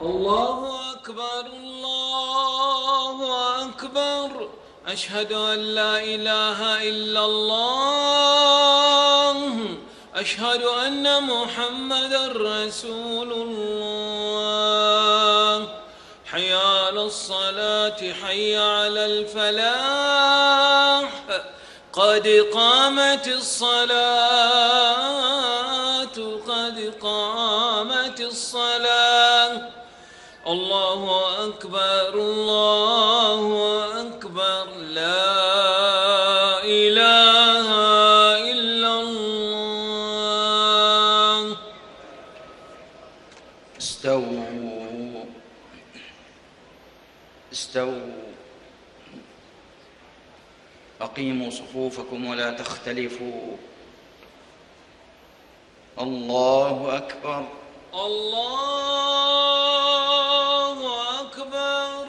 الله أكبر الله أكبر. أشهد أن لا إله إلا الله. أشهد أن محمدًا رسول الله. حي على الصلاة حي على الفلاح. قد قامت الصلاة قد قامت الصلاة. الله أكبر الله أكبر. لا إله إلا الله. استووا استووا. أقيموا صفوفكم ولا تختلفوا. الله أكبر الله أكبر.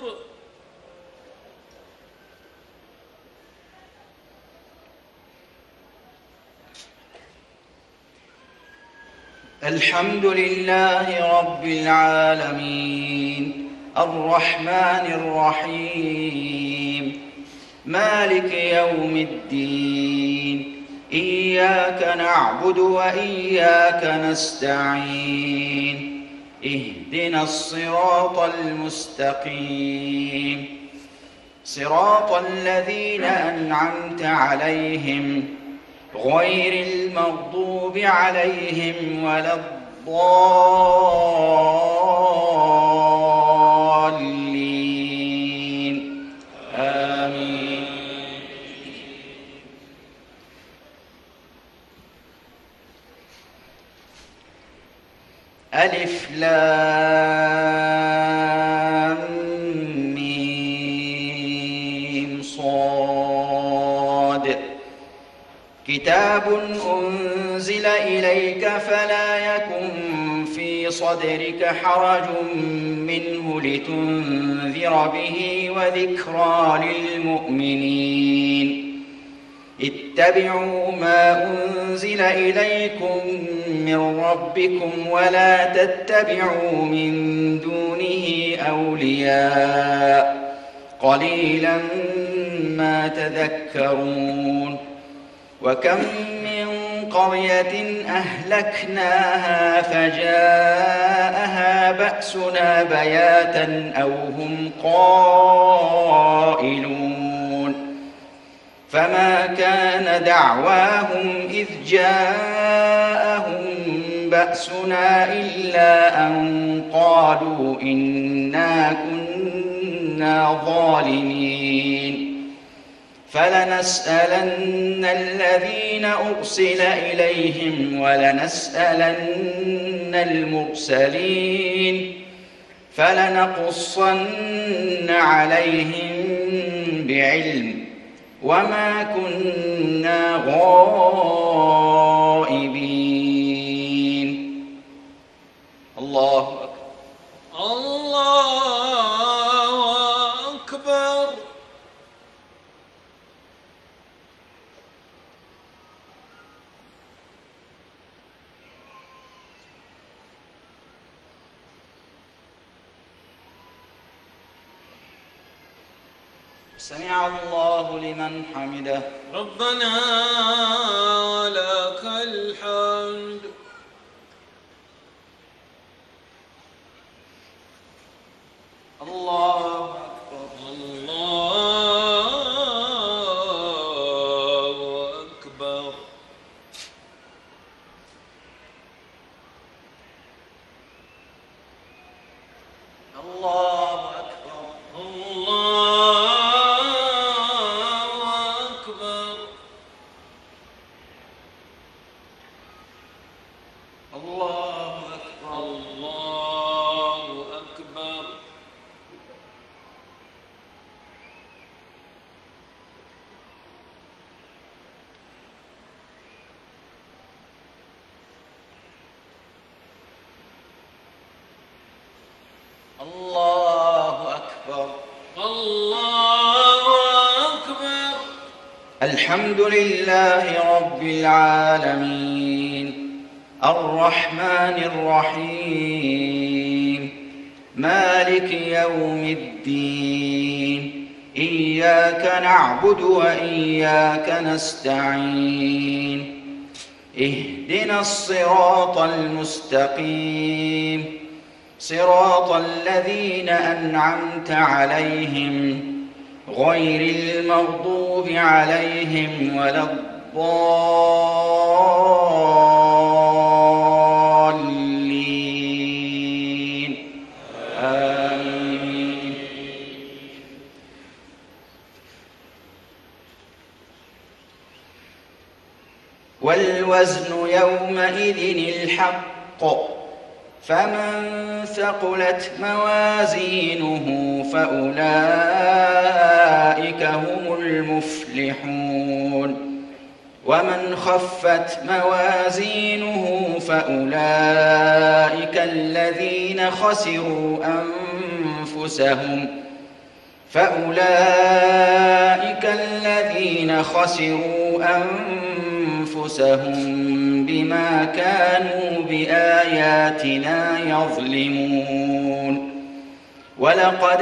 الحمد لله رب العالمين الرحمن الرحيم مالك يوم الدين. إياك نعبد وإياك نستعين. اهدنا الصراط المستقيم صراط الذين أنعمت عليهم غير المغضوب عليهم ولا الضالين. آمين. ألف لام ميم صاد. كتاب أنزل إليك فلا يكن في صدرك حرج منه لتنذر به وذكرى للمؤمنين. اتبعوا ما أنزل إليكم من ربكم ولا تتبعوا من دونه أولياء قليلا ما تذكرون. وكم من قرية أهلكناها فجاءها بأسنا بياتا أو هم قائلون. فما كان دعواهم إذ جاءهم بأسنا إلا أن قالوا إنا كنا ظالمين. فلنسألن الذين أرسل إليهم ولنسألن المرسلين. فلنقصن عليهم بعلم وما كنا غائبين. الله أكبر الله أكبر. سمع الله لمن حمده. ربنا ولك الحمد. الله أكبر الله أكبر. الله أكبر الله أكبر. الله أكبر الله أكبر. الله أكبر الله أكبر. الحمد لله رب العالمين الرحمن الرحيم مالك يوم الدين إياك نعبد وإياك نستعين اهدنا الصراط المستقيم صراط الذين أنعمت عليهم غير المغضوب عليهم ولا الضالين آمين. والوزن يومئذ الحق فمن ثقلت موازينه فأولئك هم المفلحون ومن خفت موازينه فأولئك الذين خسروا أنفسهم بما كانوا بآياتنا يظلمون ولقد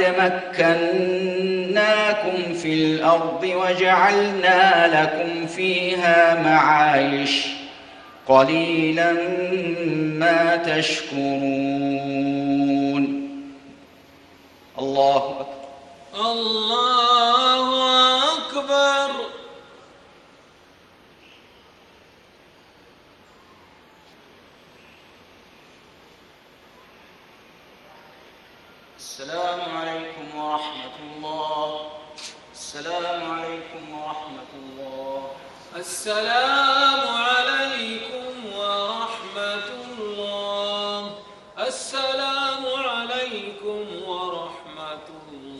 مكناكم في الأرض وجعلنا لكم فيها معايش قليلا ما تشكرون. الله أكبر. الله أكبر. السلام عليكم ورحمة الله. السلام عليكم ورحمة الله. السلام عليكم ورحمة الله. السلام عليكم ورحمة الله.